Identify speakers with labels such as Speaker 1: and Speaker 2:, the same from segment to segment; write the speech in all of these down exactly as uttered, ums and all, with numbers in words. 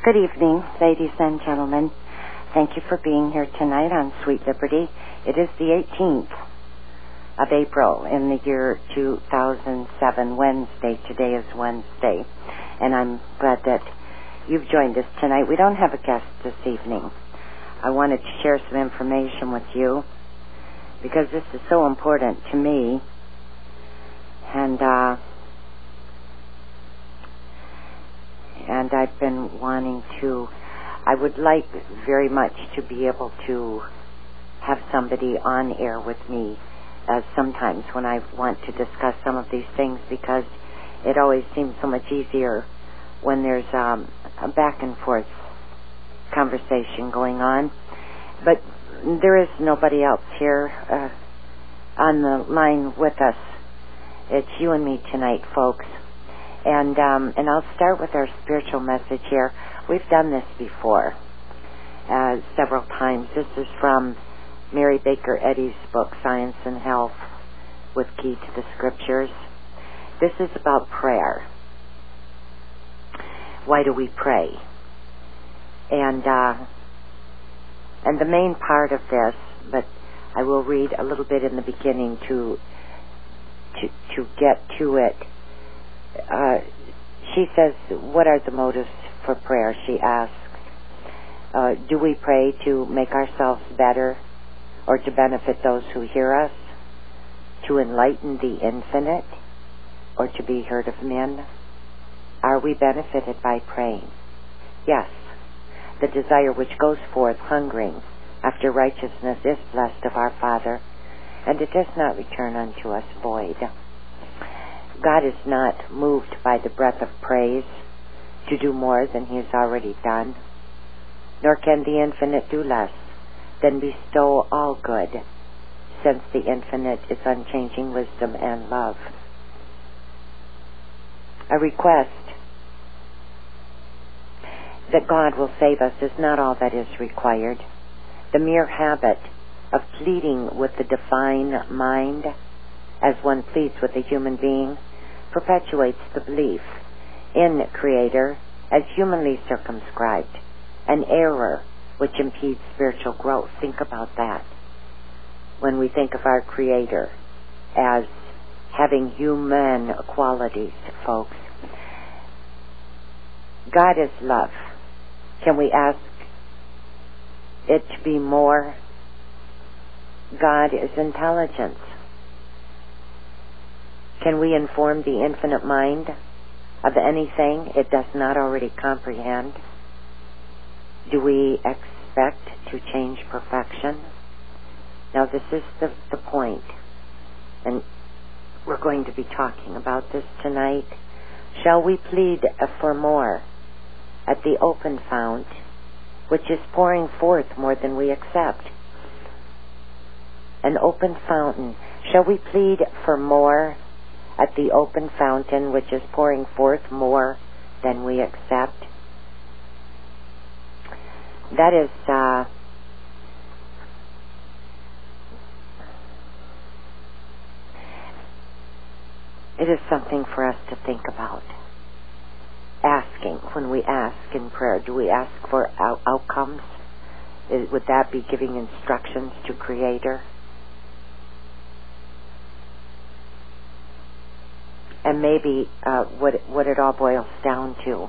Speaker 1: Good evening, ladies and gentlemen. Thank you for being here tonight on Sweet Liberty. It is the eighteenth of April in the year two thousand seven, Wednesday. Today is Wednesday, and I'm glad that you've joined us tonight. We don't have a guest this evening. I wanted to share some information with you because this is so important to me, and uh, and I've been wanting to, I would like very much to be able to have somebody on air with me uh, sometimes when I want to discuss some of these things, because it always seems so much easier when there's um, a back and forth conversation going on. But there is nobody else here uh, on the line with us. It's you and me tonight, folks. And um, and I'll start with our spiritual message here. We've done this before uh, several times. This is from Mary Baker Eddy's book, Science and Health with Key to the Scriptures. This is about prayer. Why do we pray? And uh, and the main part of this, but I will read a little bit in the beginning to to to get to it. Uh, she says, what are the motives for prayer? She asks, uh, do we pray to make ourselves better or to benefit those who hear us, to enlighten the infinite, or to be heard of men? Are we benefited by praying? Yes. The desire which goes forth hungering after righteousness is blessed of our Father, and it does not return unto us void. God is not moved by the breath of praise to do more than he has already done, nor can the infinite do less than bestow all good, since the infinite is unchanging wisdom and love. A request that God will save us is not all that is required. The mere habit of pleading with the divine mind as one pleads with a human being perpetuates the belief in Creator as humanly circumscribed, an error which impedes spiritual growth. Think about that. When we think of our Creator as having human qualities, folks. God is love. Can we ask it to be more? God is intelligence. Can we inform the infinite mind of anything it does not already comprehend? Do we expect to change perfection? Now, this is the, the point, and we're going to be talking about this tonight. Shall we plead for more at the open fount, which is pouring forth more than we accept? An open fountain. Shall we plead for more at the open fountain, which is pouring forth more than we accept? That is, uh, it is something for us to think about. Asking, when we ask in prayer, do we ask for out- outcomes? Is, would that be giving instructions to Creator? And maybe uh, what, what it all boils down to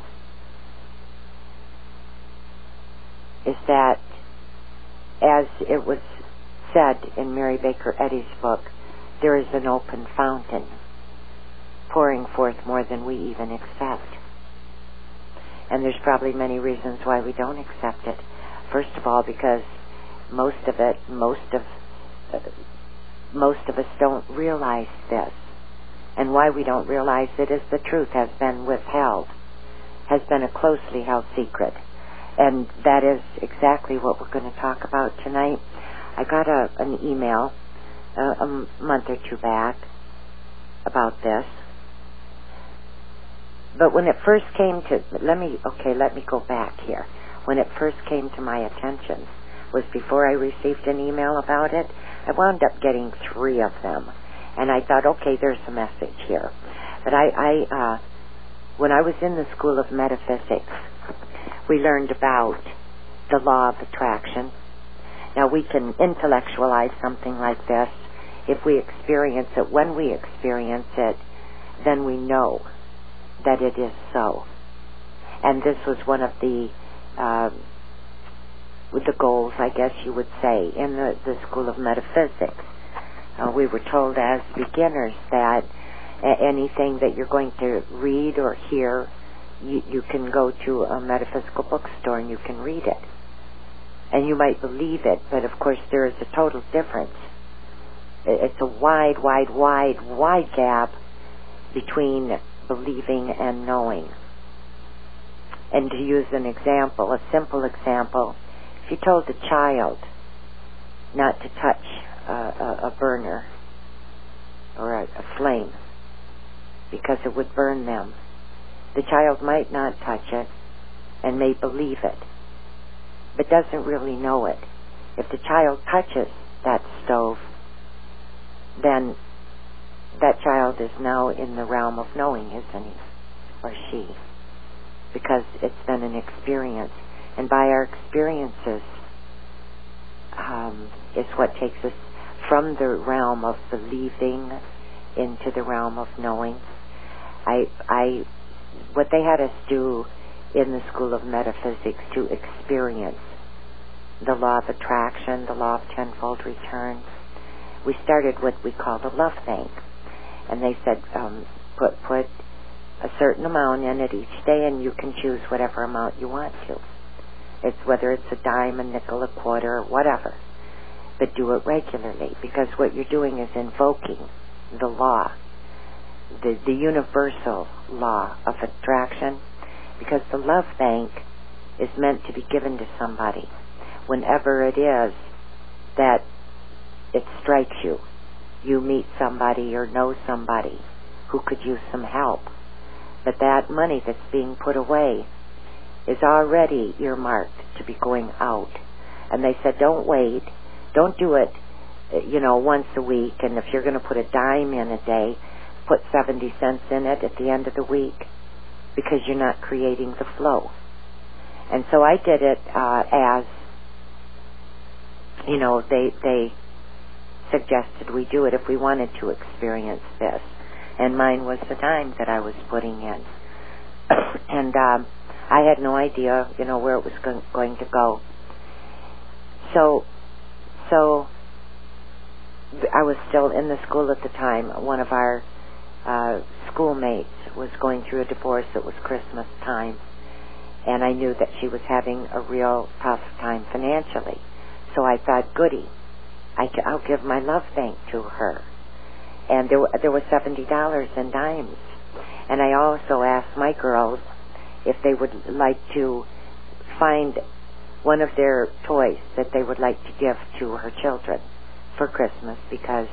Speaker 1: is that, as it was said in Mary Baker Eddy's book, there is an open fountain pouring forth more than we even accept. And there's probably many reasons why we don't accept it. First of all, because most of it, most of, uh, most of us don't realize this. And why we don't realize it is the truth has been withheld, has been a closely held secret. And that is exactly what we're going to talk about tonight. I got a, an email uh, a month or two back about this. But when it first came to, let me, okay, let me go back here. When it first came to my attention was before I received an email about it. I wound up getting three of them. And I thought, okay, there's a message here. But I, I uh, when I was in the School of Metaphysics, we learned about the law of attraction. Now, we can intellectualize something like this. If we experience it, when we experience it, then we know that it is so. And this was one of the uh, the goals, I guess you would say, in the, the School of Metaphysics. Uh, we were told as beginners that a- anything that you're going to read or hear, you, you can go to a metaphysical bookstore and you can read it. And you might believe it, but of course there is a total difference. It's a wide, wide, wide, wide gap between believing and knowing. And to use an example, a simple example, if you told a child not to touch a, a, a burner or a, a flame because it would burn them, the child might not touch it and may believe it, but doesn't really know it. If the child touches that stove, then that child is now in the realm of knowing, isn't he? Or she. Because it's been an experience. And by our experiences um, is what takes us from the realm of believing into the realm of knowing. I, I, what they had us do in the School of Metaphysics to experience the law of attraction, the law of tenfold return, we started what we called a love bank. And they said, um, put put a certain amount in it each day, and you can choose whatever amount you want to. It's whether it's a dime, a nickel, a quarter, or whatever. But do it regularly, because what you're doing is invoking the law, the, the universal law of attraction, because the love bank is meant to be given to somebody whenever it is that it strikes you. You meet somebody or know somebody who could use some help. But that money that's being put away is already earmarked to be going out. And they said, don't wait. Don't do it, you know, once a week. And if you're going to put a dime in a day, put seventy cents in it at the end of the week, because you're not creating the flow. And so I did it uh, as, you know, they they suggested we do it if we wanted to experience this. And mine was the dime that I was putting in. And um, I had no idea, you know, where it was go- going to go. So, so I was still in the school at the time. One of our uh, schoolmates was going through a divorce. It was Christmas time. And I knew that she was having a real tough time financially. So I thought, goody, I, I'll give my love bank to her. And there, there was seventy dollars in dimes. And I also asked my girls if they would like to find one of their toys that they would like to give to her children for Christmas, because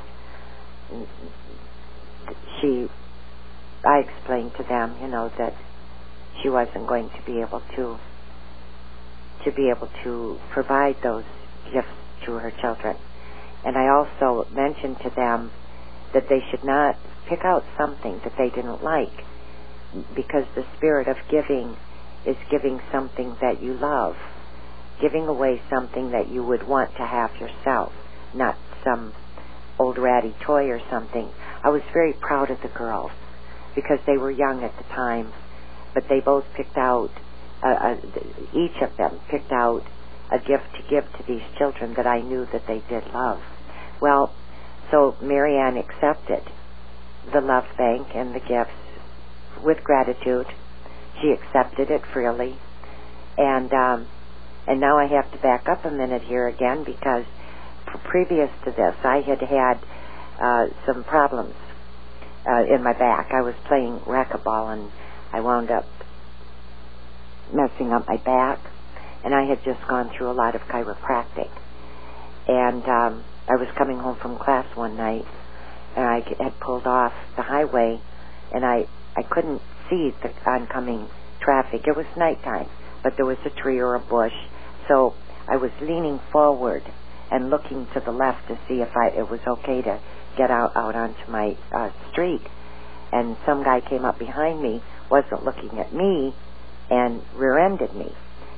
Speaker 1: she, I explained to them, you know, that she wasn't going to be able to, to be able to provide those gifts to her children. And I also mentioned to them that they should not pick out something that they didn't like, because the spirit of giving is giving something that you love, giving away something that you would want to have yourself, not some old ratty toy or something. I was very proud of the girls because they were young at the time, but they both picked out, uh, uh, each of them picked out a gift to give to these children that I knew that they did love. Well, so Marianne accepted the love bank and the gifts with gratitude. She accepted it freely. And um, and now I have to back up a minute here again, because previous to this I had had uh, some problems uh, in my back. I was playing racquetball and I wound up messing up my back, and I had just gone through a lot of chiropractic. And um, I was coming home from class one night, and I had pulled off the highway, and I, I couldn't see the oncoming traffic. It was nighttime, but there was a tree or a bush, so I was leaning forward and looking to the left to see if I, it was okay to get out, out onto my uh, street. And some guy came up behind me, wasn't looking at me, and rear-ended me.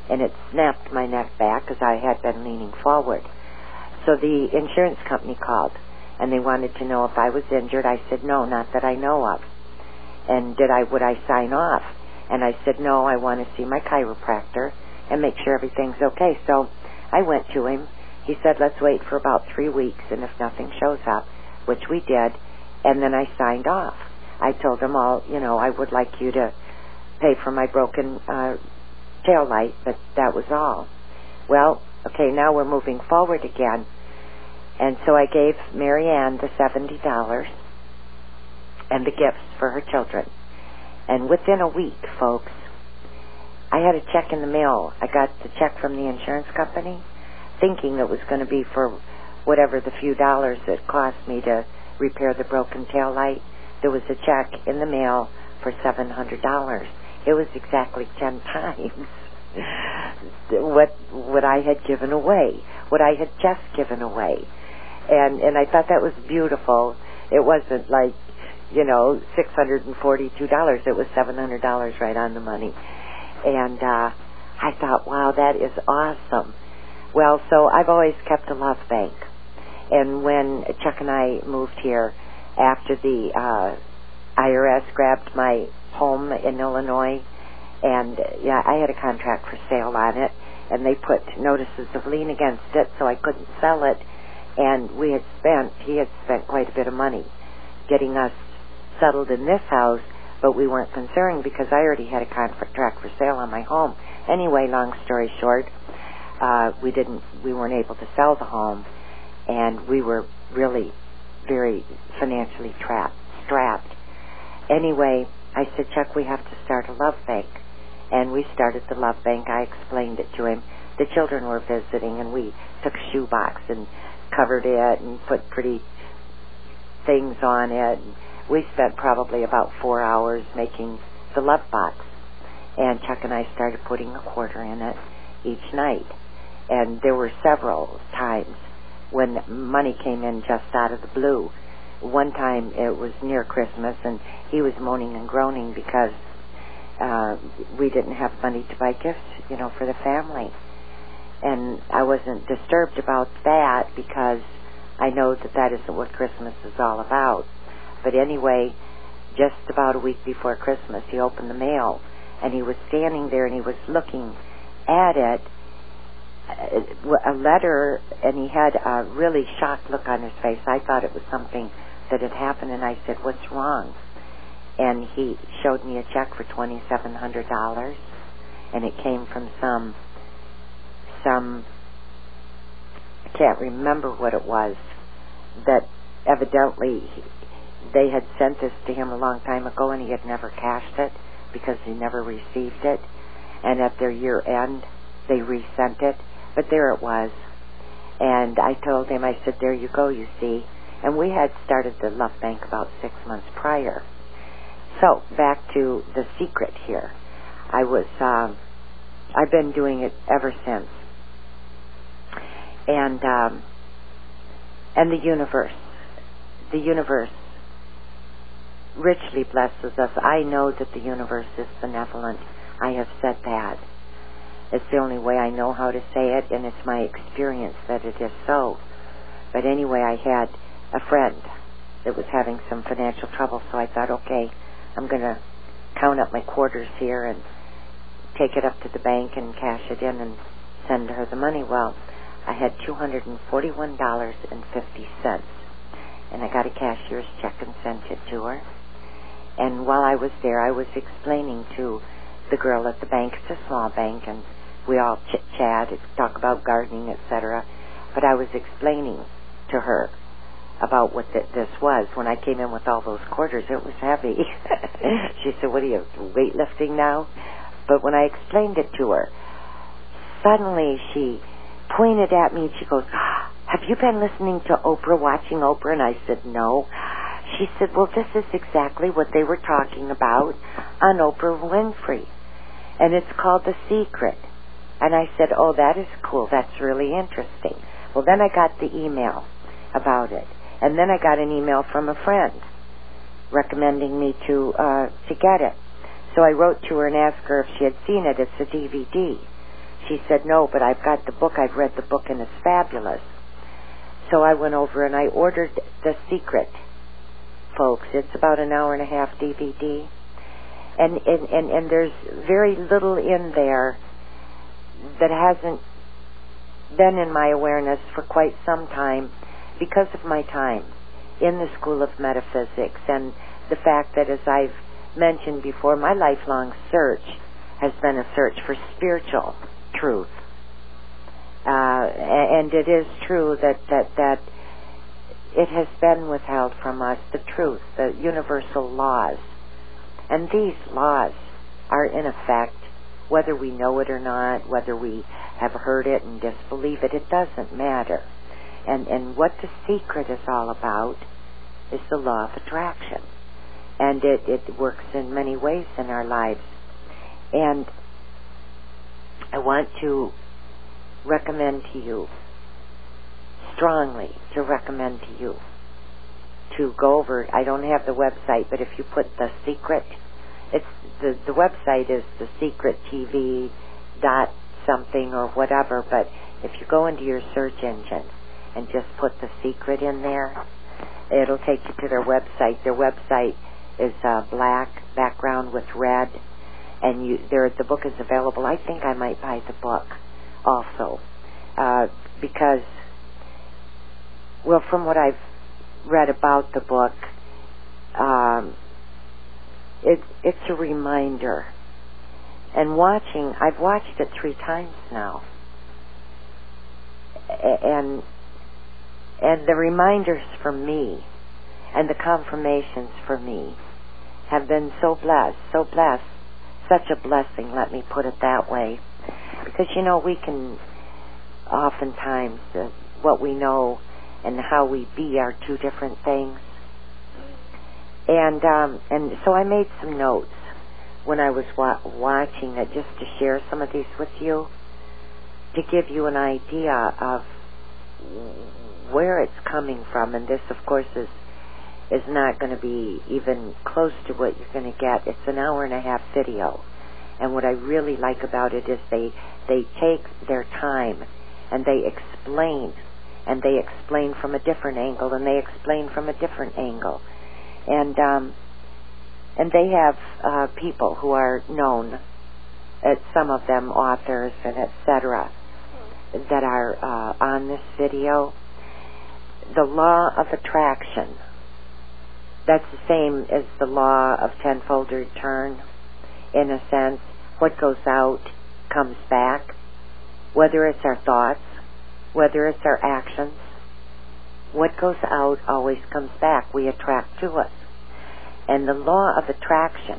Speaker 1: and it snapped my neck back because I had been leaning forward. So the insurance company called, and they wanted to know if I was injured. I said, no, not that I know of. And did I would I sign off? And I said, no, I want to see my chiropractor and make sure everything's okay. So I went to him. He said, let's wait for about three weeks, and if nothing shows up, which we did, and then I signed off. I told him, all, you know, I would like you to pay for my broken uh, tail light, but that was all. Well, okay, now we're moving forward again. And so I gave Mary Ann the seventy dollars and the gifts for her children. And within a week, folks, I had a check in the mail. I got the check from the insurance company, thinking it was going to be for whatever the few dollars it cost me to repair the broken tail light. There was a check in the mail for seven hundred dollars. It was exactly ten times what what I had given away, what I had just given away. And and I thought that was beautiful. It wasn't like, you know, six hundred forty-two dollars. It was seven hundred dollars right on the money. And uh, I thought, wow, that is awesome. Well, so I've always kept a love bank. And when Chuck and I moved here, after the uh, I R S grabbed my home in Illinois, and yeah, I had a contract for sale on it, and they put notices of lien against it, so I couldn't sell it. And we had spent, he had spent quite a bit of money getting us settled in this house, but we weren't concerned because I already had a contract for sale on my home. Anyway, long story short, uh, we didn't, we weren't able to sell the home, and we were really very financially trapped, strapped. Anyway, I said, Chuck, we have to start a love bank. And we started the love bank. I explained it to him. The children were visiting, and we took a shoebox and covered it and put pretty things on it. We spent probably about four hours making the love box. And Chuck and I started putting a quarter in it each night. And there were several times when money came in just out of the blue. One time it was near Christmas, and he was moaning and groaning because uh, we didn't have money to buy gifts, you know, for the family. And I wasn't disturbed about that because I know that that isn't what Christmas is all about. But anyway, just about a week before Christmas, he opened the mail, and he was standing there, and he was looking at it, a letter, and he had a really shocked look on his face. I thought it was something that had happened, and I said, what's wrong? And he showed me a check for twenty-seven hundred dollars, and it came from some, some, I can't remember what it was, that evidently they had sent this to him a long time ago, and he had never cashed it because he never received it, and at their year end, they resent it, but there it was. And I told him, I said, there you go, you see. And we had started the Love Bank about six months prior. So, back to the secret here. I was, um, I've been doing it ever since. And, um, and the universe, the universe richly blesses us. I know that the universe is benevolent. I have said that. It's the only way I know how to say it, and it's my experience that it is so. But anyway, I had a friend that was having some financial trouble, so I thought, okay, I'm going to count up my quarters here and take it up to the bank and cash it in and send her the money. Well, I had two hundred forty-one dollars and fifty cents, and I got a cashier's check and sent it to her. And while I was there, I was explaining to the girl at the bank, it's a small bank, and we all chit-chat, talk about gardening, et cetera. But I was explaining to her about what th- this was. When I came in with all those quarters, it was heavy. She said, what are you, weightlifting now? But when I explained it to her, suddenly she pointed at me and she goes, have you been listening to Oprah, watching Oprah? And I said, no. She said, well, this is exactly what they were talking about on Oprah Winfrey. And it's called The Secret. And I said, oh, that is cool. That's really interesting. Well, then I got the email about it. And then I got an email from a friend recommending me to uh, to get it. So I wrote to her and asked her if she had seen it. It's a D V D. she said, no, but I've got the book. I've read the book, and it's fabulous. So I went over and I ordered The Secret, folks. It's about an hour and a half D V D. And, and, and, and there's very little in there that hasn't been in my awareness for quite some time because of my time in the School of Metaphysics and the fact that, as I've mentioned before, my lifelong search has been a search for spiritual truth. Uh, and it is true that, that, that it has been withheld from us, the truth, the universal laws. And these laws are in effect, whether we know it or not, whether we have heard it and disbelieve it, it doesn't matter. And, and what The Secret is all about is the law of attraction. And it, it works in many ways in our lives. And I want to recommend to you, strongly to recommend to you, to go over, I don't have the website, but if you put The Secret, it's the, the website is the secret T V dot something or whatever, but if you go into your search engine and just put The Secret in there, it'll take you to their website. Their website is uh, black background with red, and you, there the book is available. I think I might buy the book also, uh, because, well, from what I've read about the book, um, it, it's a reminder. And watching, I've watched it three times now, and and the reminders for me and the confirmations for me have been so blessed, so blessed, such a blessing, let me put it that way. Because, you know, we can oftentimes, uh, what we know and how we be are two different things. And um, and so I made some notes when I was wa- watching it, just to share some of these with you, to give you an idea of where it's coming from. And this, of course, is is not going to be even close to what you're going to get. It's an hour and a half video. And what I really like about it is they, they take their time and they explain. And they explain from a different angle, and they explain from a different angle. And um, and they have uh, people who are known, uh, some of them authors and et cetera, that are uh, on this video. The law of attraction, that's the same as the law of tenfold return, in a sense. What goes out comes back, whether it's our thoughts, whether it's our actions. What goes out always comes back. We attract to us. And the law of attraction,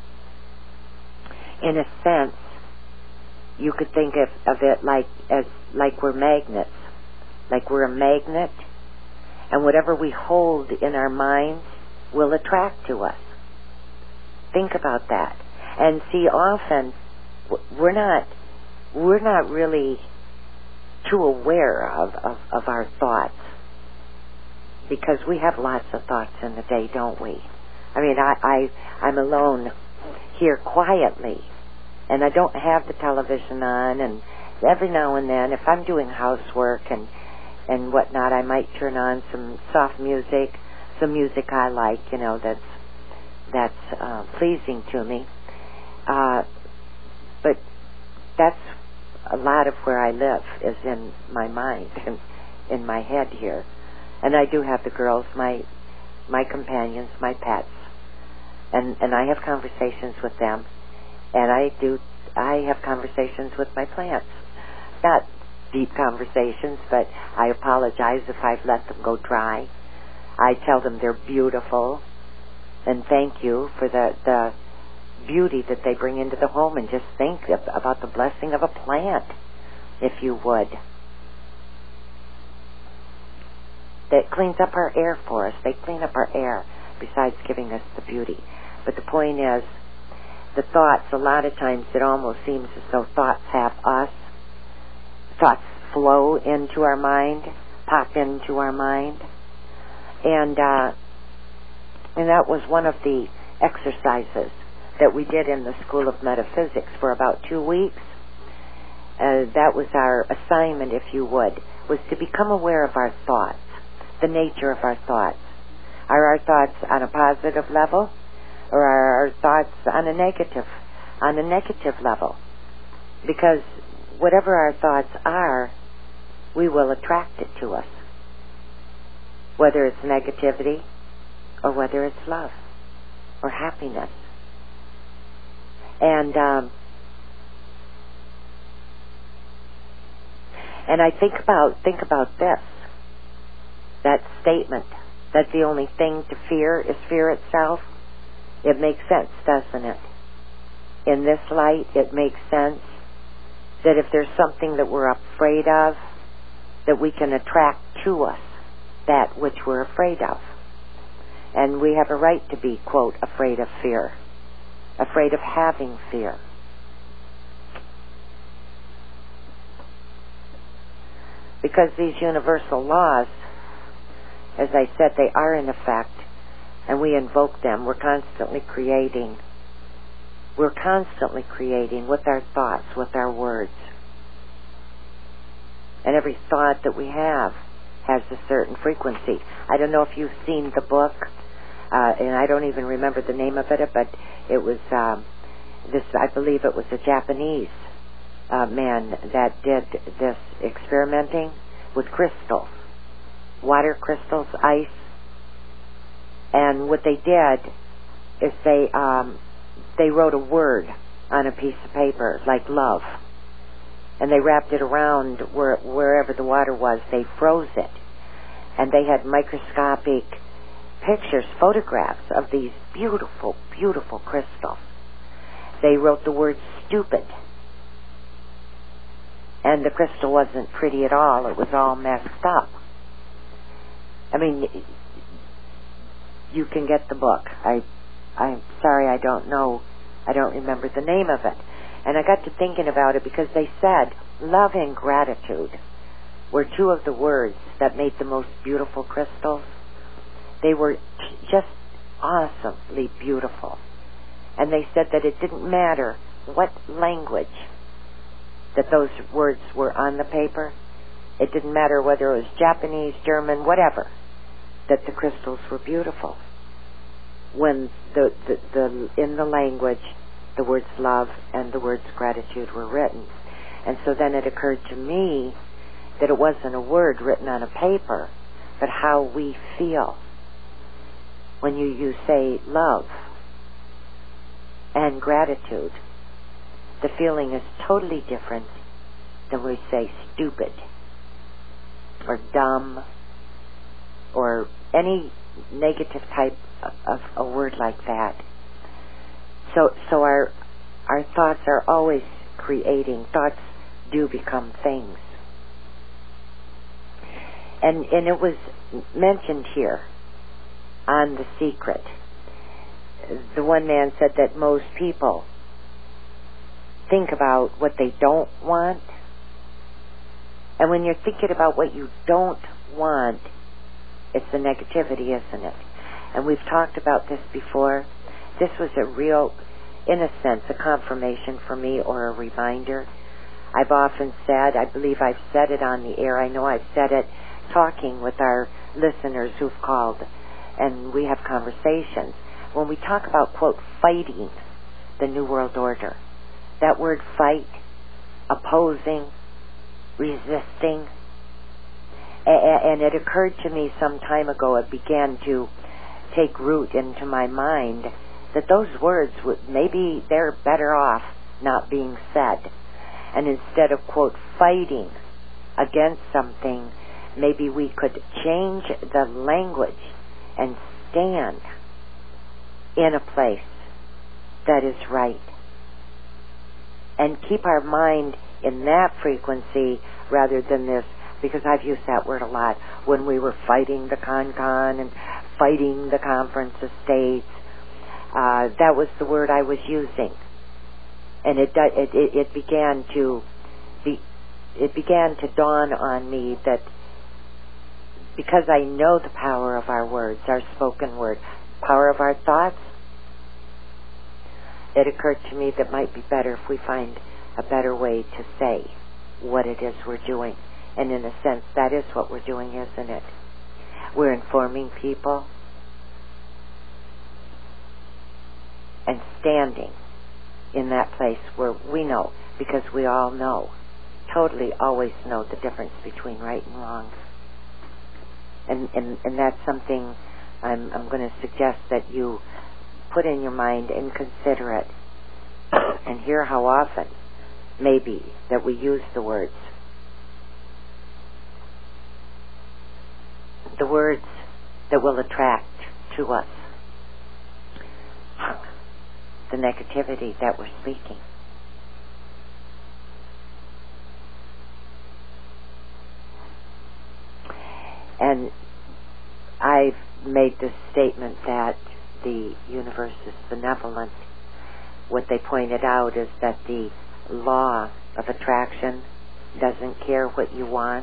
Speaker 1: in a sense, you could think of, of it like as like we're magnets, like we're a magnet, and whatever we hold in our minds will attract to us. Think about that. And see, often we're not we're not really too aware of, of, of our thoughts, because we have lots of thoughts in the day, don't we? I mean, I, I, I'm alone here quietly, and I don't have the television on, and every now and then, if I'm doing housework and, and whatnot, I might turn on some soft music, some music I like, you know, that's, that's uh, pleasing to me. Uh, but that's a lot of where I live, is in my mind and in my head here. And I do have the girls, my my companions, my pets, and and I have conversations with them, and I do I have conversations with my plants. Not deep conversations, but I apologize if I've let them go dry. I tell them they're beautiful, and thank you for the the beauty that they bring into the home, and just think about the blessing of a plant, if you would. That cleans up our air for us. They clean up our air, besides giving us the beauty. But the point is, the thoughts, a lot of times it almost seems as though thoughts have us. Thoughts flow into our mind, pop into our mind. And, uh, and that was one of the exercises that we did in the School of Metaphysics for about two weeks. Uh, Uh, that was our assignment, if you would, was to become aware of our thoughts, the nature of our thoughts. Are our thoughts on a positive level, or are our thoughts on a negative, on a negative level? Because whatever our thoughts are, we will attract it to us, whether it's negativity or whether it's love or happiness. And um, and I think about think about this, that statement that the only thing to fear is fear itself. It makes sense, doesn't it? In this light, it makes sense that if there's something that we're afraid of, that we can attract to us that which we're afraid of. And we have a right to be, quote, afraid of fear, afraid of having fear. Because these universal laws, as I said, they are in effect, and we invoke them. We're constantly creating. We're constantly creating with our thoughts, with our words. And every thought that we have has a certain frequency. I don't know if you've seen the book, uh, and I don't even remember the name of it, but it was um, this. I believe it was a Japanese uh, man that did this experimenting with crystals, water crystals, ice, and what they did is they um, they wrote a word on a piece of paper, like love, and they wrapped it around where, wherever the water was. They froze it, and they had microscopic pictures, photographs of these beautiful, beautiful crystals. They wrote the word stupid, and the crystal wasn't pretty at all. It was all messed up. I mean, you can get the book. I, I'm sorry, I don't know. I don't remember the name of it. And I got to thinking about it because they said love and gratitude were two of the words that made the most beautiful crystals. They were t- just awesomely beautiful. And they said that it didn't matter what language that those words were on the paper. It didn't matter whether it was Japanese, German, whatever, that the crystals were beautiful when the, the, the in the language the words love and the words gratitude were written. And so then it occurred to me that it wasn't a word written on a paper, but how we feel when you, you say love and gratitude. The feeling is totally different than we say stupid or dumb or any negative type of, of a word like that. So so our our thoughts are always creating. Thoughts do become things. And and it was mentioned here on The Secret. The one man said that most people think about what they don't want. And when you're thinking about what you don't want, it's the negativity, isn't it? And we've talked about this before. This was a real, in a sense, a confirmation for me or a reminder. I've often said, I believe I've said it on the air, I know I've said it talking with our listeners who've called, and we have conversations. When we talk about, quote, fighting the New World Order, that word fight, opposing, resisting, and it occurred to me some time ago, it began to take root into my mind, that those words, would maybe they're better off not being said. And instead of, quote, fighting against something, maybe we could change the language and stand in a place that is right. And keep our mind in that frequency rather than this, because I've used that word a lot when we were fighting the Con-Con and fighting the Conference of States. Uh, that was the word I was using. And it, it, it, it began to be, it began to dawn on me that because I know the power of our words, our spoken word, power of our thoughts, it occurred to me that it might be better if we find a better way to say what it is we're doing. And in a sense, that is what we're doing, isn't it? We're informing people and standing in that place where we know, because we all know, totally always know the difference between right and wrong. And and, and that's something I'm, I'm going to suggest that you put in your mind and consider it and hear how often maybe that we use the words. The words that will attract to us the negativity that we're speaking. And I've made this statement that the universe is benevolent. What they pointed out is that the law of attraction doesn't care what you want,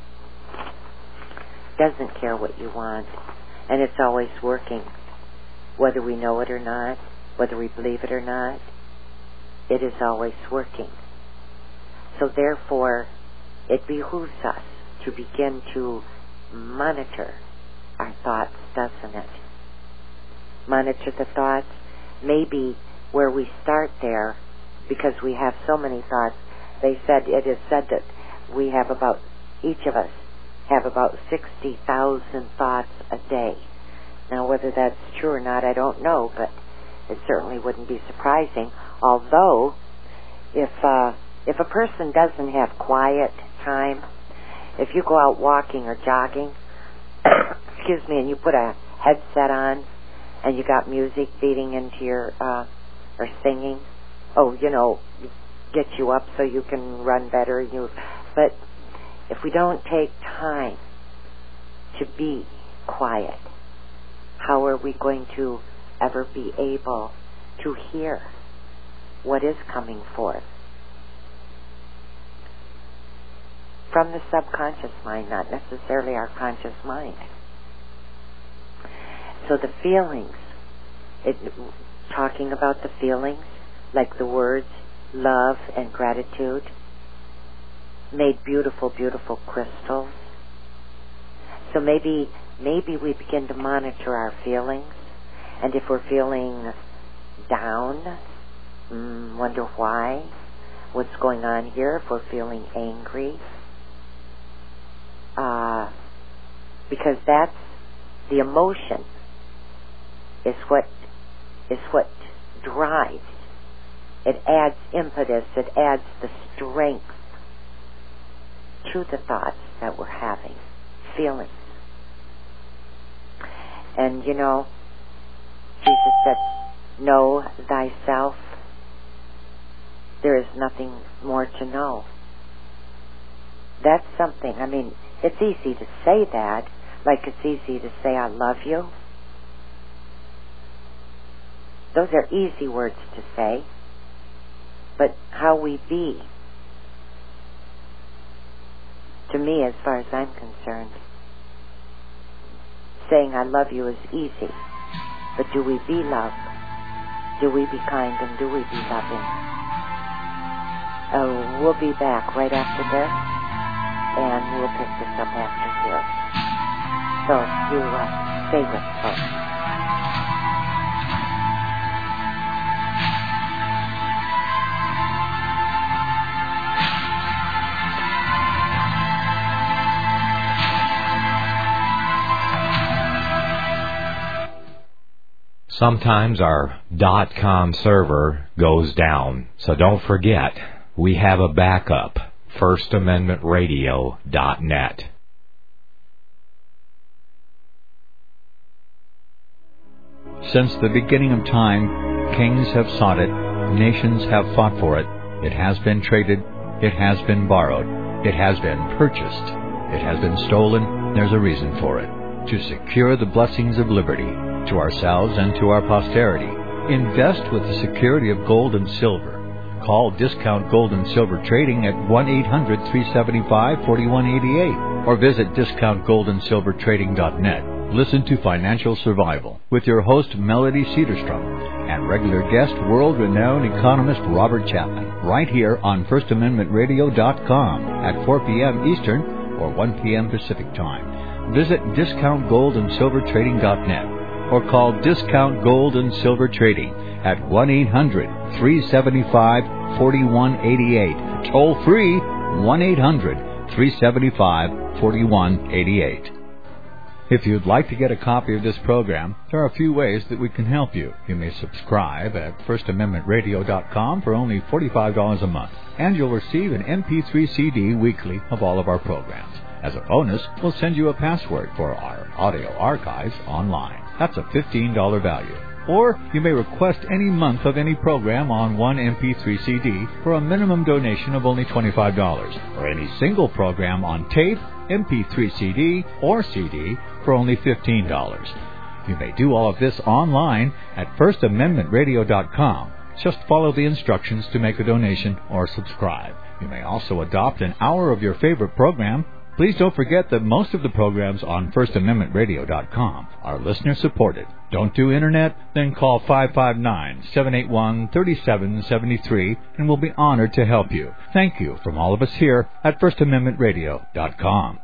Speaker 1: doesn't care what you want, and it's always working, whether we know it or not, whether we believe it or not. It is always working. So therefore, it behooves us to begin to monitor our thoughts, doesn't it? Monitor the thoughts. Maybe where we start there, because we have so many thoughts, they said, it is said that we have about, each of us have about sixty thousand thoughts a day. Now, whether that's true or not, I don't know, but it certainly wouldn't be surprising. Although, if uh, if a person doesn't have quiet time, if you go out walking or jogging, excuse me, and you put a headset on and you got music feeding into your, uh, or singing, oh, you know, get you up so you can run better. You, but if we don't take time to be quiet, how are we going to ever be able to hear what is coming forth from the subconscious mind, not necessarily our conscious mind? So the feelings, it, talking about the feelings, like the words love and gratitude, made beautiful, beautiful crystals. So maybe, maybe we begin to monitor our feelings, and if we're feeling down, mm, wonder why, what's going on here. If we're feeling angry, uh, because that's the emotion is what is what drives. It adds impetus. It adds the strength to the thoughts that we're having, feelings. And you know, Jesus said, know thyself. There is nothing more to know. That's something, I mean, it's easy to say that, like it's easy to say I love you. Those are easy words to say. But how we be, to me, as far as I'm concerned, saying I love you is easy. But do we be love? Do we be kind, and do we be loving? Oh, we'll be back right after this, and we'll pick this up after here. So you uh, stay with us, folks.
Speaker 2: Sometimes our .com server goes down, so don't forget, we have a backup, first amendment radio dot net.
Speaker 3: Since the beginning of time, kings have sought it, nations have fought for it, it has been traded, it has been borrowed, it has been purchased, it has been stolen, there's a reason for it. To secure the blessings of liberty, to ourselves and to our posterity. Invest with the security of gold and silver. Call Discount Gold and Silver Trading at one eight hundred, three seven five, four one eight eight or visit discount gold and silver trading dot net. Listen to Financial Survival with your host Melody Cedarstrom and regular guest world-renowned economist Robert Chapman right here on First Amendment Radio dot com at four p.m. Eastern or one p.m. Pacific Time. Visit Discount Gold and Silver Trading dot net or call Discount Gold and Silver Trading at one eight hundred three seven five four one eight eight. Toll free one eight hundred three seven five four one eight eight. If you'd like to get a copy of this program, there are a few ways that we can help you. You may subscribe at First Amendment Radio dot com for only forty-five dollars a month, and you'll receive an M P three C D weekly of all of our programs. As a bonus, we'll send you a password for our audio archives online. That's a fifteen dollars value. Or you may request any month of any program on one M P three C D for a minimum donation of only twenty-five dollars, or any single program on tape, M P three C D, or C D for only fifteen dollars. You may do all of this online at First Amendment Radio dot com. Just follow the instructions to make a donation or subscribe. You may also adopt an hour of your favorite program. Please don't forget that most of the programs on First Amendment Radio dot com are listener-supported. Don't do Internet? Then call five five nine, seven eight one, three seven seven three and we'll be honored to help you. Thank you from all of us here at First Amendment Radio dot com.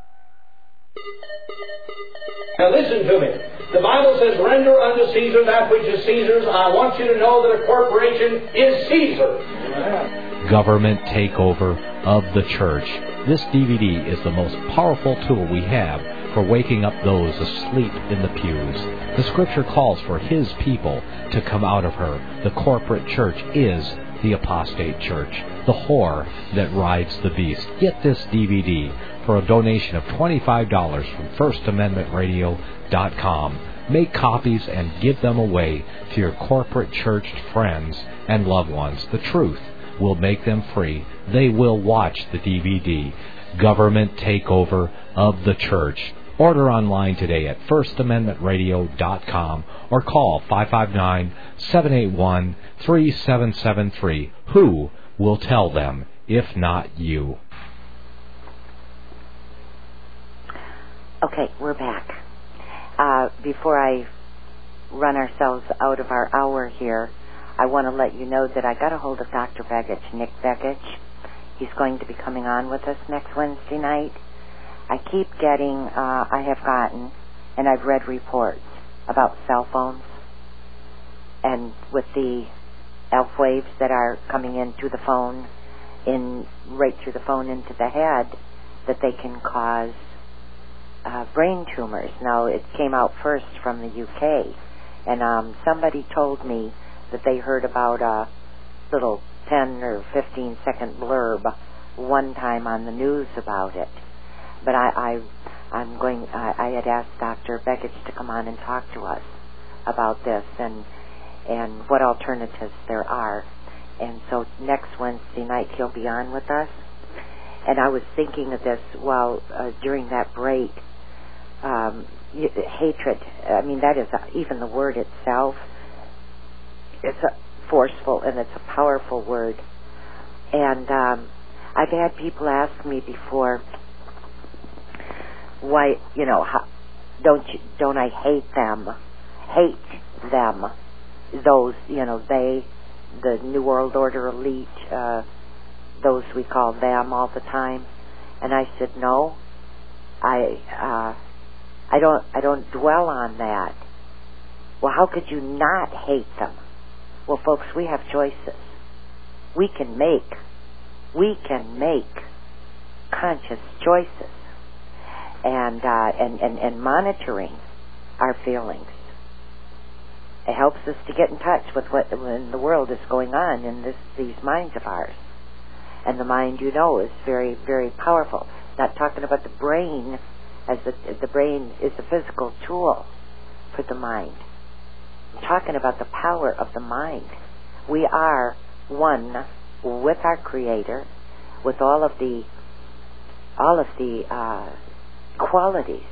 Speaker 4: Now listen to me. The Bible says, render unto Caesar that which is Caesar's. I want you to know that a corporation is Caesar.
Speaker 2: Government takeover of the church. This D V D is the most powerful tool we have for waking up those asleep in the pews. The Scripture calls for His people to come out of her. The corporate church is the apostate church, the whore that rides the beast. Get this D V D for a donation of twenty-five dollars from First Amendment Radio dot com. Make copies and give them away to your corporate church friends and loved ones. The truth will make them free. They will watch the D V D, Government Takeover of the Church. Order online today at First Amendment Radio dot com or call five five nine, seven eight one, three seven seven three. Who will tell them if not you?
Speaker 1: Okay, we're back. Uh, before I run ourselves out of our hour here, I want to let you know that I got a hold of Doctor Begich, Nick Begich. He's going to be coming on with us next Wednesday night. I keep getting, uh, I have gotten, and I've read reports about cell phones, and with the alpha waves that are coming into the phone, in right through the phone into the head, that they can cause uh, brain tumors. Now, it came out first from the U K, and um, somebody told me that they heard about a little ten or fifteen second blurb one time on the news about it. But I, I, I'm going. I, I had asked Doctor Begich to come on and talk to us about this and and what alternatives there are. And so next Wednesday night he'll be on with us. And I was thinking of this while uh, during that break. Um, hatred. I mean, that is a, even the word itself. It's a forceful and it's a powerful word. And um, I've had people ask me before, why, you know, how, don't you, don't I hate them? Hate them. Those, you know, they, the New World Order elite, uh, those we call them all the time. And I said, no, I, uh, I don't, I don't dwell on that. Well, how could you not hate them? Well, folks, we have choices. We can make, we can make conscious choices. And, uh, and, and, and monitoring our feelings. It helps us to get in touch with what in the world is going on in this, these minds of ours. And the mind, you know, is very, very powerful. Not talking about the brain, as the, the brain is a physical tool for the mind. I'm talking about the power of the mind. We are one with our Creator, with all of the, all of the, uh, qualities.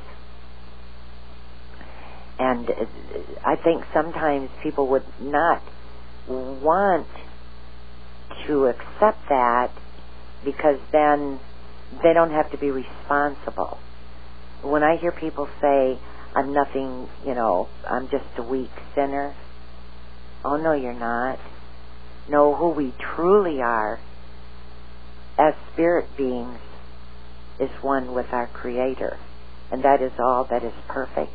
Speaker 1: And I think sometimes people would not want to accept that because then they don't have to be responsible. When I hear people say, I'm nothing, you know, I'm just a weak sinner. Oh, no, you're not. No, who we truly are as spirit beings is one with our Creator. And that is all that is perfect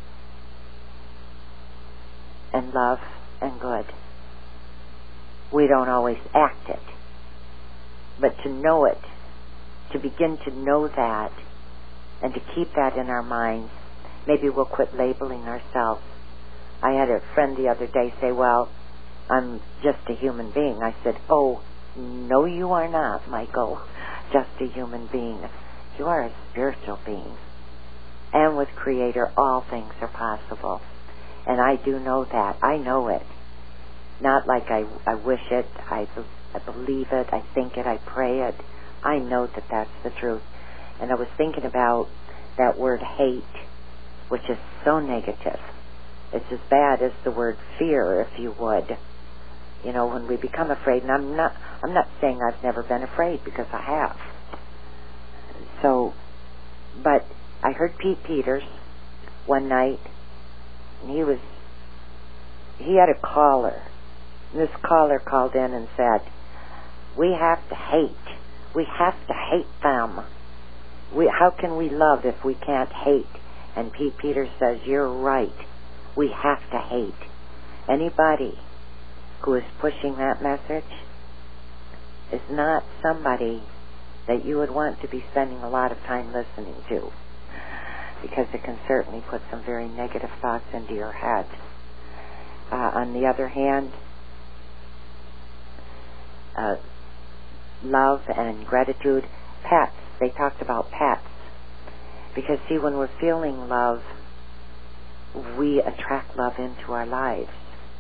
Speaker 1: and love and good. We don't always act it. But to know it, to begin to know that, and to keep that in our minds, maybe we'll quit labeling ourselves. I had a friend the other day say, well, I'm just a human being. I said, oh, no, you are not, Michael, just a human being. You are a spiritual being. And with Creator, all things are possible. And I do know that. I know it. Not like I, I wish it, I, I believe it, I think it, I pray it. I know that that's the truth. And I was thinking about that word hate, which is so negative. It's as bad as the word fear, if you would. You know, when we become afraid, and I'm not, I'm not saying I've never been afraid, because I have. So, but I heard Pete Peters one night, and he was, he had a caller. And this caller called in and said, we have to hate. We have to hate them. We, how can we love if we can't hate? And Pete Peters says, you're right. We have to hate. Anybody who is pushing that message is not somebody that you would want to be spending a lot of time listening to, because it can certainly put some very negative thoughts into your head. Uh, on the other hand, uh, love and gratitude, pets, they talked about pets. Because, see, when we're feeling love, we attract love into our lives.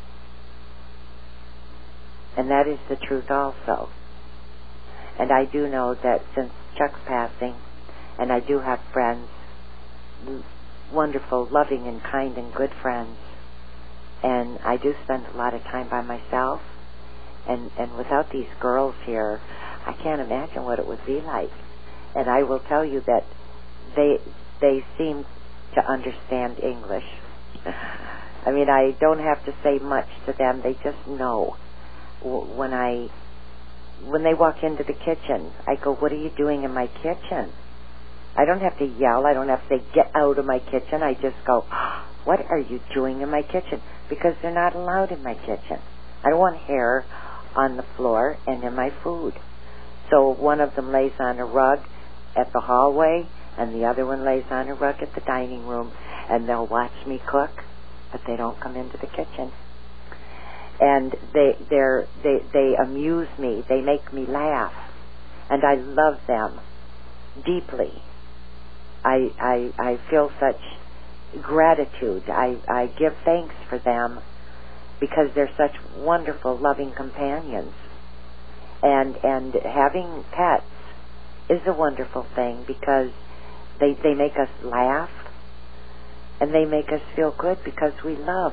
Speaker 1: And that is the truth also. And I do know that since Chuck's passing, and I do have friends, wonderful, loving and kind and good friends, and I do spend a lot of time by myself, and, and without these girls here, I can't imagine what it would be like. And I will tell you that they they seem to understand English. I mean, I don't have to say much to them. They just know. When I when they walk into the kitchen, I go, what are you doing in my kitchen? I don't have to yell. I don't have to say, get out of my kitchen. I just go, what are you doing in my kitchen? Because they're not allowed in my kitchen. I don't want hair on the floor and in my food. So one of them lays on a rug at the hallway, and the other one lays on a rug at the dining room, and they'll watch me cook, but they don't come into the kitchen. And they they're, they they amuse me. They make me laugh, and I love them deeply. I I I feel such gratitude. I I give thanks for them because they're such wonderful, loving companions. And and having pets is a wonderful thing because they they make us laugh, and they make us feel good because we love.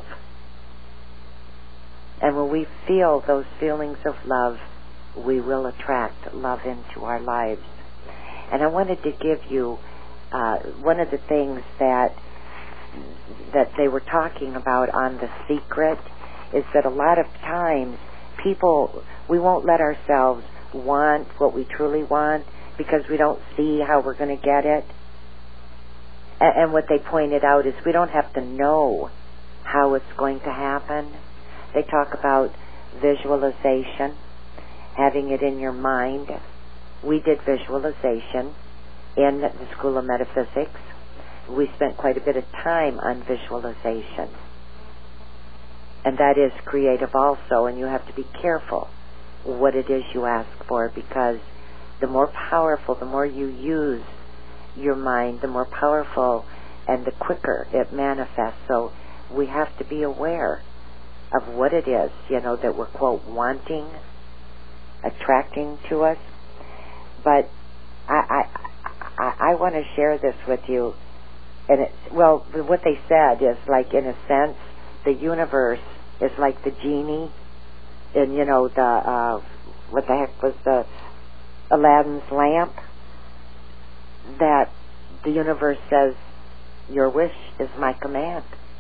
Speaker 1: And when we feel those feelings of love, we will attract love into our lives. And I wanted to give you uh, one of the things that that they were talking about on The Secret is that a lot of times people, we won't let ourselves want what we truly want because we don't see how we're going to get it. And, and what they pointed out is we don't have to know how it's going to happen. They talk about visualization, having it in your mind. We did visualization in the School of Metaphysics. We spent quite a bit of time on visualization. And that is creative also, and you have to be careful what it is you ask for, because the more powerful, the more you use your mind, the more powerful and the quicker it manifests. So we have to be aware of what it is, you know, that we're, quote, wanting, attracting to us. But I I, I, I want to share this with you. And it's, well, what they said is, like, in a sense, the universe is like the genie in, you know, the, uh, what the heck was the Aladdin's lamp, that the universe says, your wish is my command.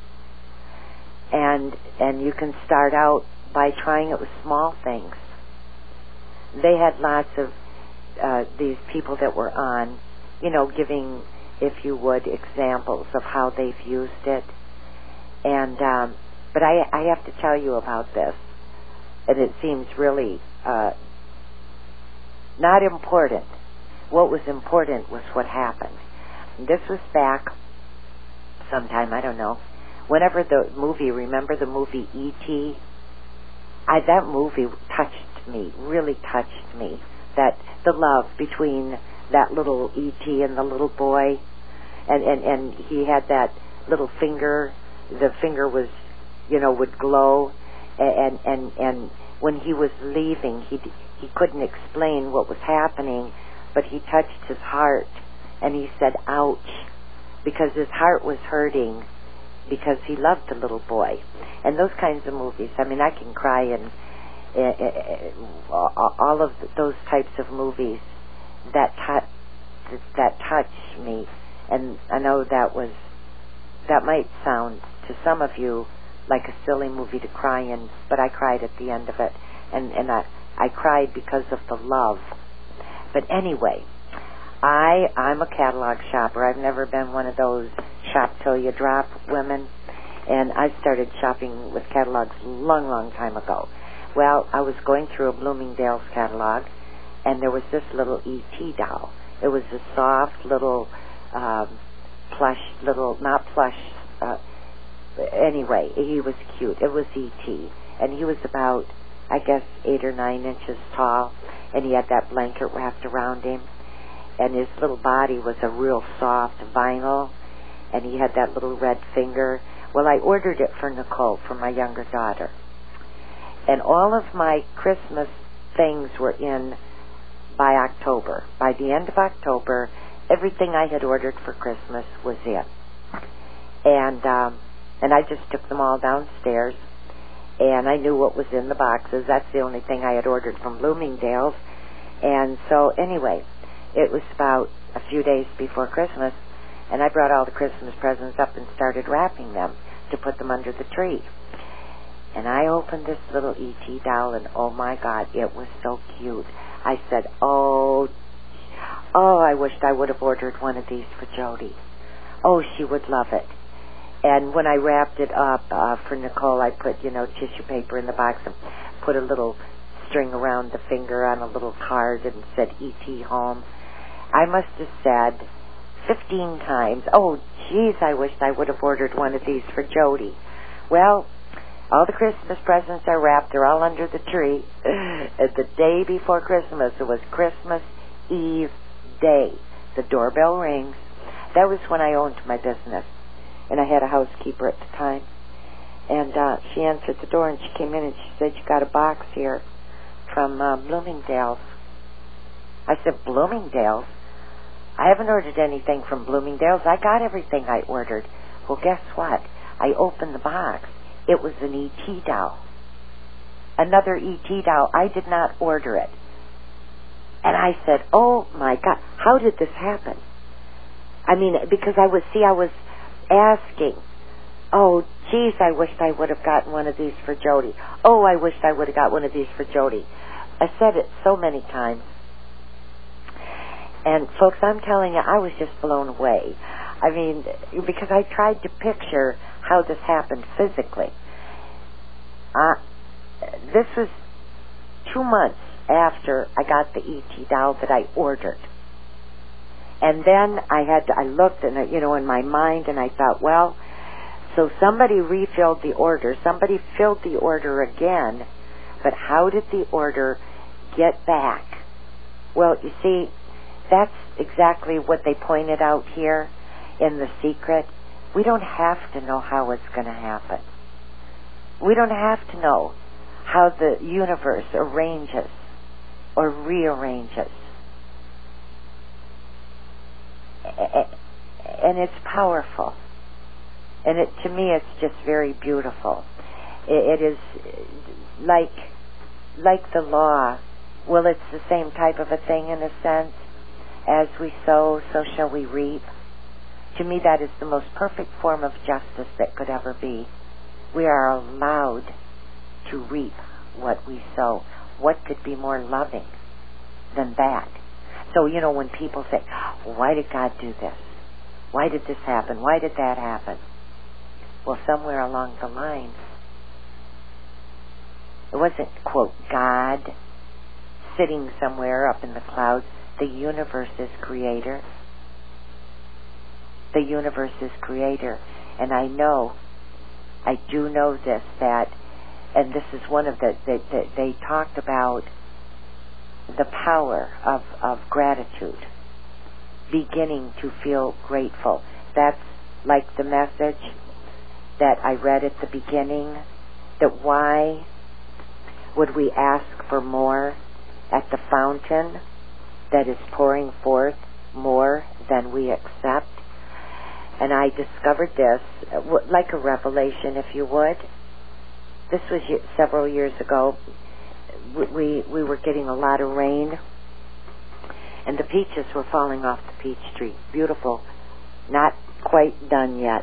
Speaker 1: And and you can start out by trying it with small things. They had lots of uh, these people that were on, you know, giving, if you would, examples of how they've used it. And um, but I, I have to tell you about this, and it seems really uh, not important. What was important was what happened. And this was back sometime, I don't know, whenever the movie, remember the movie E T? I, that movie touched me, really touched me. That the love between that little E T and the little boy, and, and, and he had that little finger. The finger was, you know, would glow, and and and when he was leaving, he he couldn't explain what was happening, but he touched his heart, and he said, "Ouch," because his heart was hurting, because he loved the little boy. And those kinds of movies, I mean, I can cry in uh, uh, all of those types of movies that touch that touch me. And I know that was that might sound to some of you like a silly movie to cry in, but I cried at the end of it, and and I I cried because of the love. But anyway, I I'm a catalog shopper. I've never been one of those shop till you drop women, and I started shopping with catalogs a long, long time ago. Well, I was going through a Bloomingdale's catalog, and there was this little E T doll. It was a soft little um, plush, little not plush. Uh, anyway, he was cute. It was E T, and he was about, I guess, eight or nine inches tall, and he had that blanket wrapped around him, and his little body was a real soft vinyl, and he had that little red finger. Well, I ordered it for Nicole, for my younger daughter, and all of my Christmas things were in by October. By the end of October, everything I had ordered for Christmas was in, and um, and I just took them all downstairs, and I knew what was in the boxes. That's the only thing I had ordered from Bloomingdale's. And so anyway, it was about a few days before Christmas, and I brought all the Christmas presents up and started wrapping them to put them under the tree. And I opened this little E T doll, and oh my God, it was so cute. I said, oh, oh, I wished I would have ordered one of these for Jody. Oh, she would love it. And when I wrapped it up uh, for Nicole, I put, you know, tissue paper in the box and put a little string around the finger on a little card and said E T home. I must have said fifteen times, oh, geez, I wished I would have ordered one of these for Jody. Well, all the Christmas presents are wrapped. They're all under the tree. The day before Christmas, it was Christmas Eve day. The doorbell rings. That was when I owned my business, and I had a housekeeper at the time. And uh, she answered the door, and she came in, and she said, "You got a box here from uh, Bloomingdale's." I said, "Bloomingdale's? I haven't ordered anything from Bloomingdale's. I got everything I ordered." Well, guess what? I opened the box. It was an E T doll. Another E T doll. I did not order it. And I said, oh, my God, how did this happen? I mean, because I was, see, I was asking, oh, geez, I wished I would have gotten one of these for Jody. Oh, I wished I would have got one of these for Jody. I said it so many times. And, folks, I'm telling you, I was just blown away. I mean, because I tried to picture how this happened physically. Uh, this was two months after I got the E T doll that I ordered. And then I had to, I looked and, you know, in my mind, and I thought, well, so somebody refilled the order. Somebody filled the order again, but how did the order get back? Well, you see, that's exactly what they pointed out here in The Secret. We don't have to know how it's going to happen. We don't have to know how the universe arranges or rearranges. And it's powerful. And it, to me, it's just very beautiful. It, it is like, like the law. Well, it's the same type of a thing in a sense. As we sow, so shall we reap. To me, that is the most perfect form of justice that could ever be. We are allowed to reap what we sow. What could be more loving than that? So, you know, when people say, why did God do this? Why did this happen? Why did that happen? Well, somewhere along the line, it wasn't, quote, God sitting somewhere up in the clouds. The universe's creator. The universe's creator. And I know, I do know this, that, and this is one of the, they, they, they talked about the power of, of gratitude, beginning to feel grateful. That's like the message that I read at the beginning, that why would we ask for more at the fountain that is pouring forth more than we accept? And I discovered this, like a revelation, if you would. This was several years ago. We we were getting a lot of rain, and the peaches were falling off the peach tree. Beautiful, not quite done yet.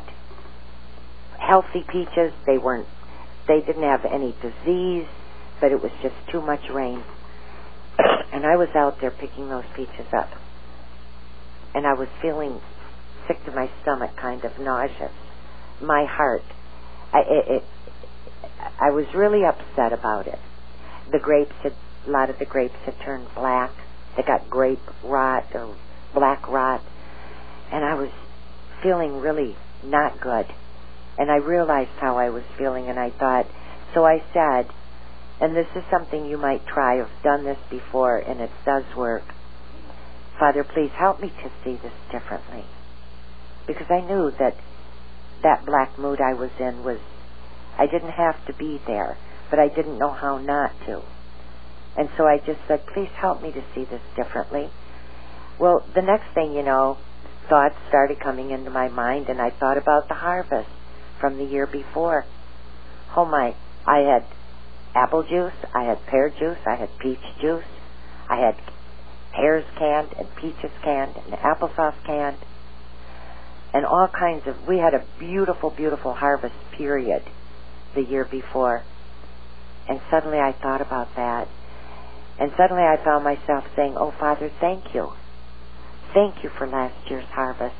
Speaker 1: Healthy peaches. They weren't. They didn't have any disease, but it was just too much rain. And I was out there picking those peaches up, and I was feeling sick to my stomach, kind of nauseous. My heart. I it, it I was really upset about it. The grapes had, a lot of the grapes had turned black. They got grape rot or black rot. And I was feeling really not good. And I realized how I was feeling, and I thought, so I said, and this is something you might try. I've done this before, and it does work. Father, please help me to see this differently. Because I knew that that black mood I was in was, I didn't have to be there, but I didn't know how not to. And so I just said, please help me to see this differently. Well, the next thing you know, thoughts started coming into my mind, and I thought about the harvest from the year before. Oh my, I had apple juice, I had pear juice, I had peach juice, I had pears canned and peaches canned and applesauce canned, and all kinds of, we had a beautiful, beautiful harvest period the year before. And suddenly I thought about that. And suddenly I found myself saying, oh, Father, thank you. Thank you for last year's harvest.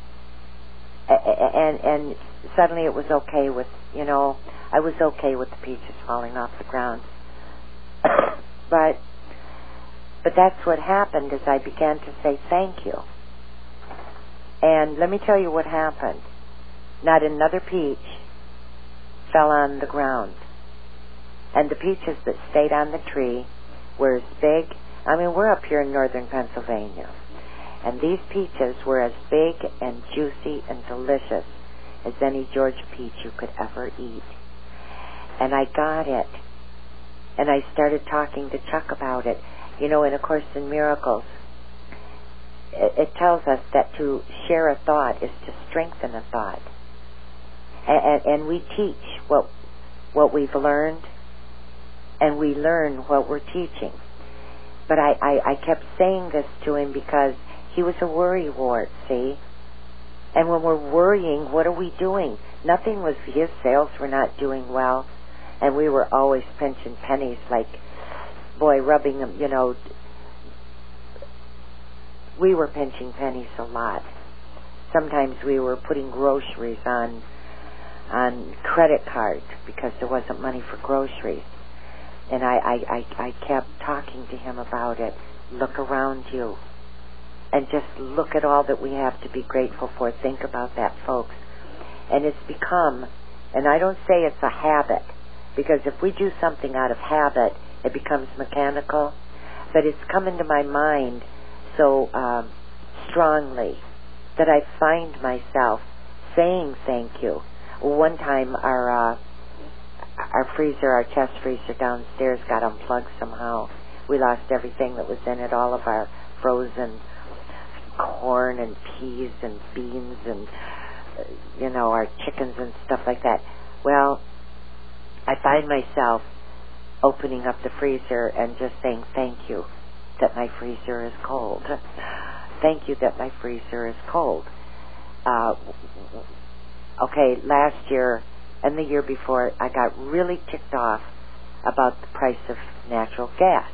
Speaker 1: And, and suddenly it was okay with, you know, I was okay with the peaches falling off the ground. but, but that's what happened as I began to say thank you. And let me tell you what happened. Not another peach fell on the ground. And the peaches that stayed on the tree were as big. I mean, we're up here in northern Pennsylvania. And these peaches were as big and juicy and delicious as any Georgia peach you could ever eat. And I got it. And I started talking to Chuck about it. You know, in A Course in Miracles, it, it tells us that to share a thought is to strengthen a thought. And, and, and we teach what what we've learned, and we learn what we're teaching. But I, I, I kept saying this to him because he was a worrywart, see? And when we're worrying, what are we doing? Nothing was, his sales were not doing well, and we were always pinching pennies, like, boy, rubbing them, you know. We were pinching pennies a lot. Sometimes we were putting groceries on on credit cards because there wasn't money for groceries. And I, I, I, I kept talking to him about it. Look around you. And just look at all that we have to be grateful for. Think about that, folks. And it's become, and I don't say it's a habit, because if we do something out of habit, it becomes mechanical. But it's come into my mind so um, strongly that I find myself saying thank you. One time our uh, our freezer, our chest freezer downstairs got unplugged somehow. We lost everything that was in it, all of our frozen corn and peas and beans and, uh, you know, our chickens and stuff like that. Well, I find myself opening up the freezer and just saying thank you that my freezer is cold. Thank you that my freezer is cold. uh, okay, last year and the year before, I got really ticked off about the price of natural gas.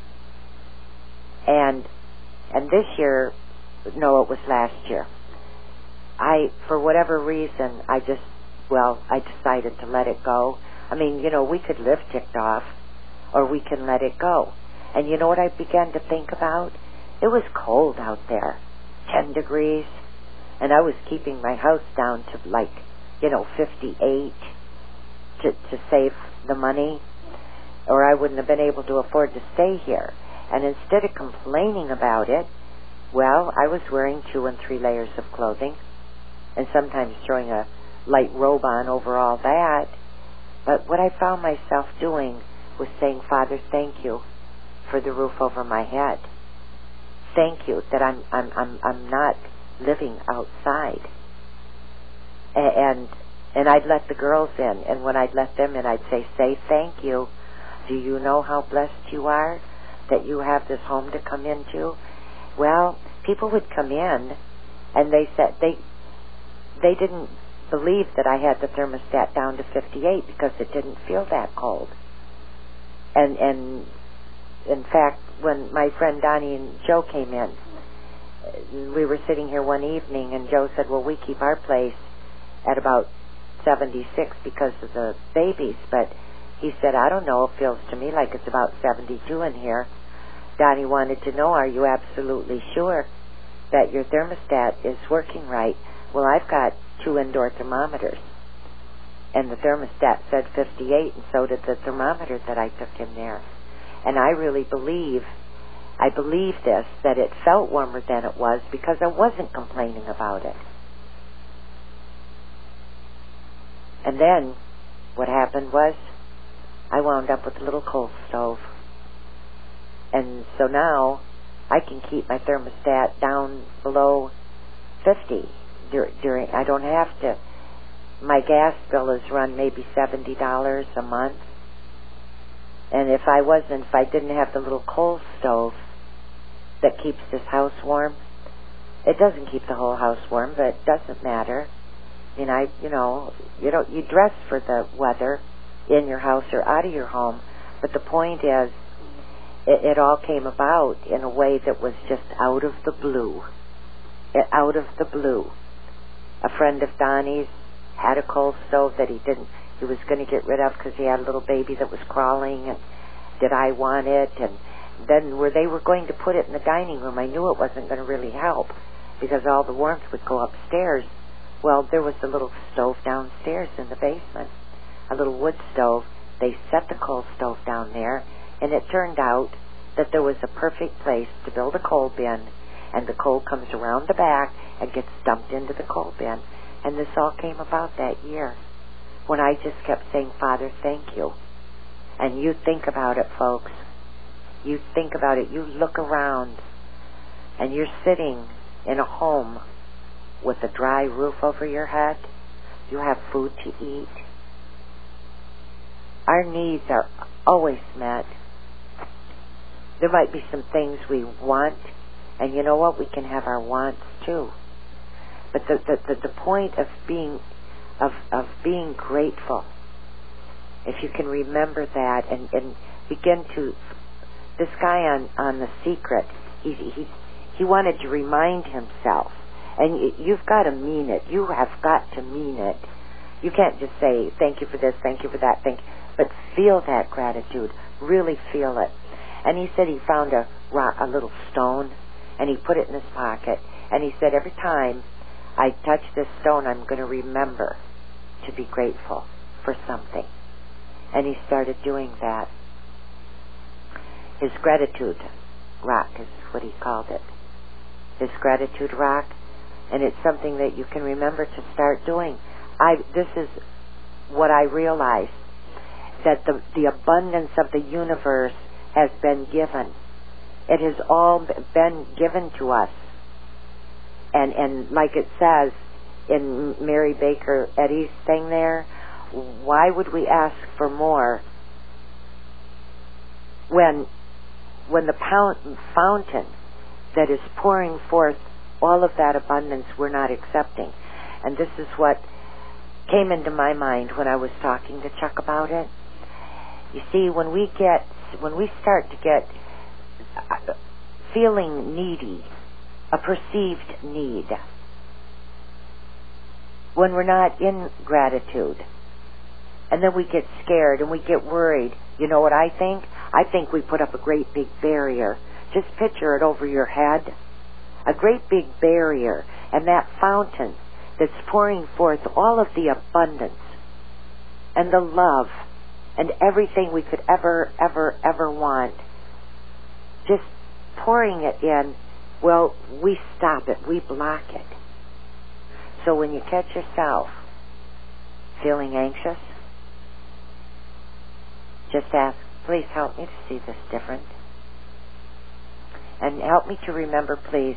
Speaker 1: And and this year, no, it was last year. I, for whatever reason, I just, well, I decided to let it go. I mean, you know, we could live ticked off, or we can let it go. And you know what I began to think about? It was cold out there, ten degrees, and I was keeping my house down to like, you know, fifty-eight to, to save the money, or I wouldn't have been able to afford to stay here. And instead of complaining about it, well, I was wearing two and three layers of clothing, and sometimes throwing a light robe on over all that. But what I found myself doing was saying, Father, thank you for the roof over my head. Thank you that I'm I'm I'm I'm not living outside. And and I'd let the girls in, and when I'd let them in, I'd say, say thank you. Do you know how blessed you are that you have this home to come into? Well, people would come in, and they said they they didn't believe that I had the thermostat down to fifty-eight because it didn't feel that cold. And and in fact, when my friend Donnie and Joe came in, we were sitting here one evening, and Joe said, well, we keep our place at about seventy-six because of the babies, but he said, I don't know, it feels to me like it's about seventy-two in here. Donnie wanted to know, are you absolutely sure that your thermostat is working right? Well, I've got two indoor thermometers, and the thermostat said fifty-eight, and so did the thermometer that I took in there. And I really believe, I believe this, that it felt warmer than it was because I wasn't complaining about it. And then what happened was I wound up with a little coal stove. And so now I can keep my thermostat down below fifty dur- during, I don't have to, my gas bill is run maybe seventy dollars a month. And if I wasn't, if I didn't have the little coal stove that keeps this house warm, it doesn't keep the whole house warm, but it doesn't matter. I mean, I, you know, you don't, you dress for the weather in your house or out of your home, but the point is, it, it all came about in a way that was just out of the blue. It, out of the blue. A friend of Donnie's had a coal stove that he didn't, he was going to get rid of because he had a little baby that was crawling, and did I want it? And then where they were going to put it in the dining room, I knew it wasn't going to really help because all the warmth would go upstairs. Well, there was a little stove downstairs in the basement, a little wood stove. They set the coal stove down there, and it turned out that there was a perfect place to build a coal bin, and the coal comes around the back and gets dumped into the coal bin. And this all came about that year when I just kept saying, Father, thank you. And you think about it, folks. You think about it. You look around, and you're sitting in a home with a dry roof over your head. You have food to eat. Our needs are always met. There might be some things we want, and you know what? We can have our wants too. But the the, the, the point of being of of being grateful, if you can remember that and, and begin to, this guy on, on The Secret, he he he wanted to remind himself, and you've got to mean it. You have got to mean it. You can't just say thank you for this, thank you for that, thank, but feel that gratitude. Really feel it. And he said he found a rock, a little stone, and he put it in his pocket. And he said, every time I touch this stone, I'm going to remember to be grateful for something. And he started doing that. His gratitude rock is what he called it. His gratitude rock. And it's something that you can remember to start doing. I. This is what I realized, that the, the abundance of the universe has been given. It has all been given to us. And and like it says in Mary Baker Eddy's thing there, why would we ask for more when when the pound, fountain that is pouring forth all of that abundance we're not accepting. And this is what came into my mind when I was talking to Chuck about it. You see, when we get, when we start to get uh, feeling needy, a perceived need, when we're not in gratitude, and then we get scared and we get worried, you know what I think? I think we put up a great big barrier. Just picture it over your head. A great big barrier, and that fountain that's pouring forth all of the abundance and the love and everything we could ever, ever, ever want, just pouring it in, well, we stop it. We block it. So when you catch yourself feeling anxious, just ask, please help me to see this different. And help me to remember, please,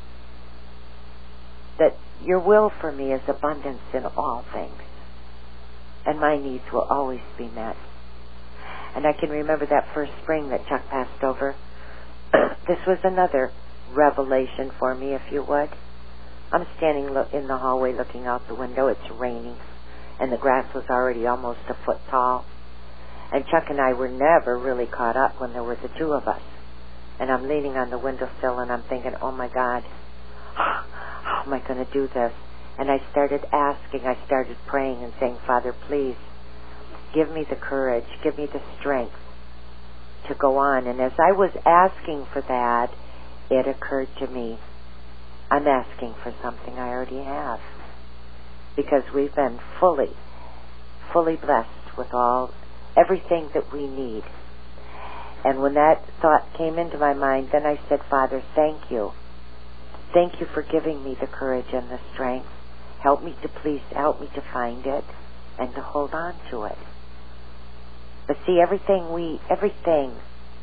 Speaker 1: that your will for me is abundance in all things. And my needs will always be met. And I can remember that first spring that Chuck passed over. This was another revelation for me, if you would. I'm standing lo- in the hallway looking out the window. It's raining. And the grass was already almost a foot tall. And Chuck and I were never really caught up when there were the two of us. And I'm leaning on the windowsill and I'm thinking, oh my God, how am I going to do this? And I started asking, I started praying and saying, Father, please, give me the courage, give me the strength to go on. And as I was asking for that, it occurred to me, I'm asking for something I already have. Because we've been fully, fully blessed with all, everything that we need. And when that thought came into my mind, then I said, Father, thank you. Thank you for giving me the courage and the strength. Help me to please, help me to find it and to hold on to it. But see, everything we, everything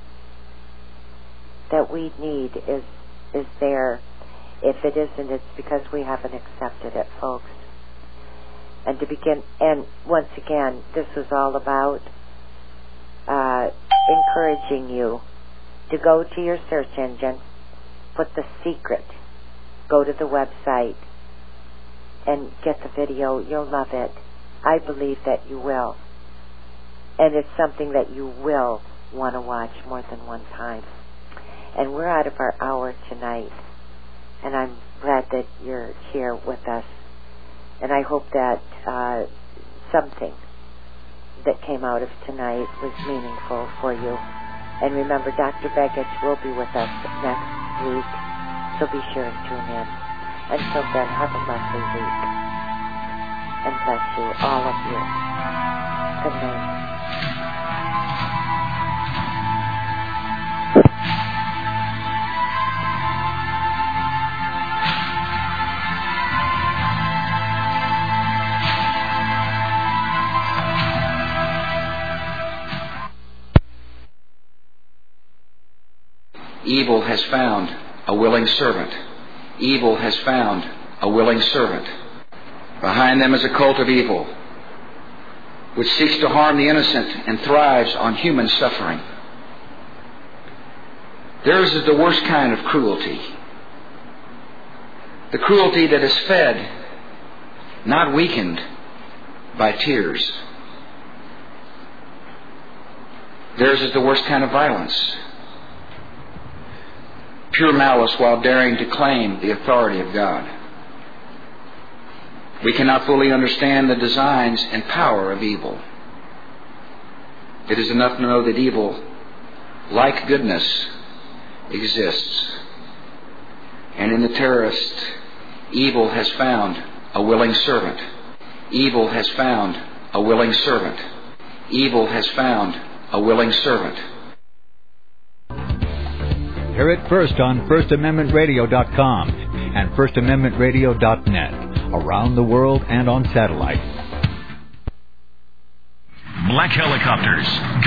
Speaker 1: that we need is, is there. If it isn't, it's because we haven't accepted it, folks. And to begin, and once again, this was all about uh, encouraging you to go to your search engine, put The Secret, go to the website, and get the video. You'll love it. I believe that you will. And it's something that you will want to watch more than one time. And we're out of our hour tonight. And I'm glad that you're here with us. And I hope that uh, something that came out of tonight was meaningful for you. And remember, Doctor Begich will be with us next week, so be sure and tune in. Until then, have a lovely week. And bless you, all of you. Good night.
Speaker 5: Evil has found a willing servant. Evil has found a willing servant. Behind them is a cult of evil, which seeks to harm the innocent and thrives on human suffering. Theirs is the worst kind of cruelty. The cruelty that is fed, not weakened, by tears. Theirs is the worst kind of violence. Pure malice while daring to claim the authority of God. We cannot fully understand the designs and power of evil. It is enough to know that evil, like goodness, exists. And in the terrorist, evil has found a willing servant. Evil has found a willing servant. Evil has found a willing servant.
Speaker 3: Hear it first on First Amendment Radio dot com and First Amendment Radio dot net, around the world and on satellite.
Speaker 6: Black Helicopters.